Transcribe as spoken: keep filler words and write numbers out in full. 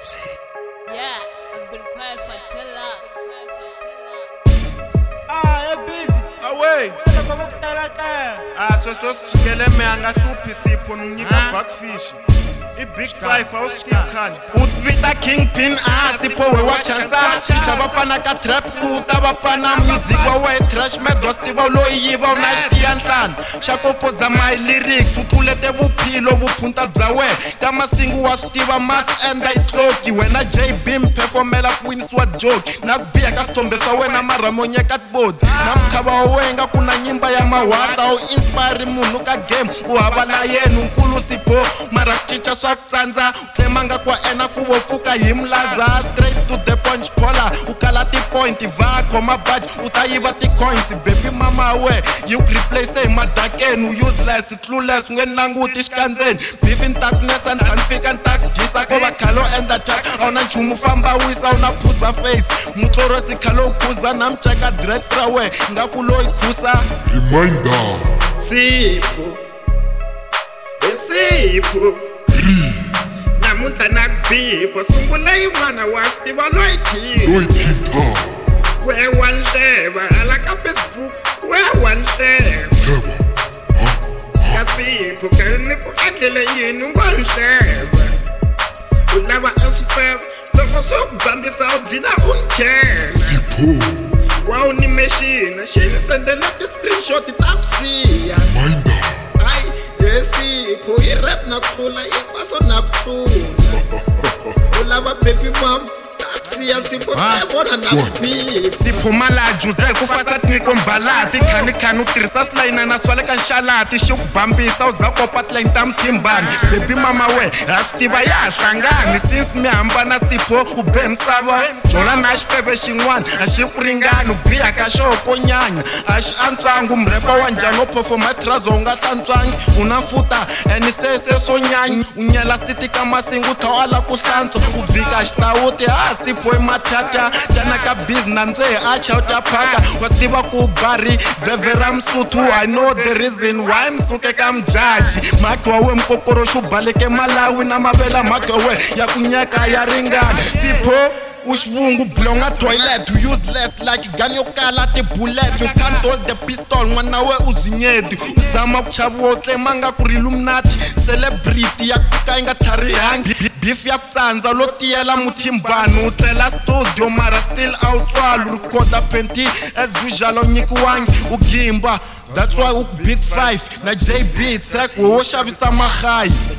Yeah, I've been quiet for too long. Ah, you're busy. Away. Ah, so so sigele me angahluphi sipho nginika backfish. I big five awuskip khan. Utvita kingpin ah sipho we wachansa. Ficha bafana ka trap kuta bafana music wa we trash me dosti ba loyiva unashti yanhlan. Shakopoza my lyrics upulete vuphilo vuphunta bya we. Kama singu wa stiva math and I cloak you when a J Bim performela queens wa joke. Nakubia ka stombe swa wena maramonya katboard. Namkhaba wenga kuna nyimba ya mawasa o inspire munhu ka game u hava na yenu nkulu sipho mara chicha swa kutsanza tlemanga kwa ena ku vopfuka hi mlaza straight to the punch pola ukala ti point va khoma badge utayiva ti coins baby mama we you replace hi madakeni useless clueless ngeni languti xikandzeni beef in darkness and can fika ntak jisa ko va khalo and attack awuna nchumu famba wisa una phuza face mutloro si khalo ukhuza namcheka dress ra we ngaku loyi khusa Reminder. Sipho. Sipho. Namuntlha nakubipho sungula yin'wana wa swi tiva loyi thini. Loyi Tinta. We wa ndleva hala ka Facebook we wa ndleva. Sheba. Ka Sipho ka ni ku endlele yini wa ndleva. U lava a swi feva loko swo ku bambisa u dlina u ni chela. Sipho. Wow ni machine xi ni sendela ti screenshot ta ku siya. Reminder. Ay, Sipho i rap na tlula hinkwaswo na tlula. U lava baby mom taxi ya Sipho se vona na kuphila. Sipho mala juze ku fasa tniko mbalati khani khani u tirhisa slayina na swale ka nxalati xi ku bambisa u za kopa tline ta mtimbani baby mama we ha swi tiva ya ha hlangani since mi hambana Sipho u be misava jola na xifeve xin'wana a xi ku ringani u biha ka xoko nyanya a xi antswangu mrepa wa njhani wo performa trazo u nga hlantswangi u na mfuta eni sese swo nyanya u nyela siti ka masingu thawala ku hlantswa u vhika xitawuti ha Sipho i mathata jana ka business nze a chauta phaka wa swi tiva ku bari vhevhera msuthu I know the reason why msuke ka mjaji mhaki wa we mkokoroxo u baleke malawi na mavela mhaki wa we ya ku nyeka ya ringana Sipho uxivungu blonga toilet useless like gun yo kala ti bullet you can't hold the pistol n'wana we u byinyeti u zama ku chaviwa u tlemanga ku ri illuminati celebrity ya ku ka yi nga tlharihangi beef ya ku tsandza lo tiyela muthimbani u tlela studio mara still outswalo recorda penti as usual u nyikiwangi u gimba that's why u big five na J B tsek wo xavisa mahayi.